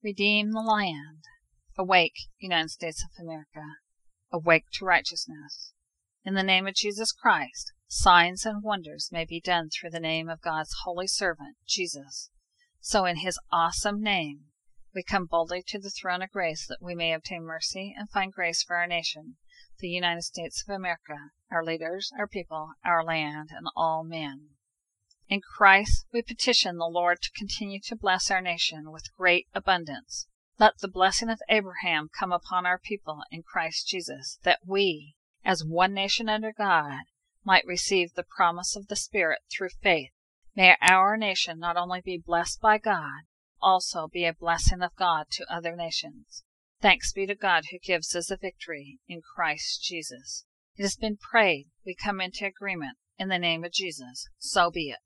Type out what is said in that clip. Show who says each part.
Speaker 1: redeem the land. Awake, United States of America. Awake to righteousness. In the name of Jesus Christ, signs and wonders may be done through the name of God's holy servant, Jesus. So in his awesome name, we come boldly to the throne of grace that we may obtain mercy and find grace for our nation, the United States of America, our leaders, our people, our land, and all men. In Christ we petition the Lord to continue to bless our nation with great abundance. Let the blessing of Abraham come upon our people in Christ Jesus, that we, as one nation under God, might receive the promise of the Spirit through faith. May our nation not only be blessed by God, also be a blessing of God to other nations. Thanks be to God who gives us a victory in Christ Jesus. It has been prayed. We come into agreement in the name of Jesus. So be it.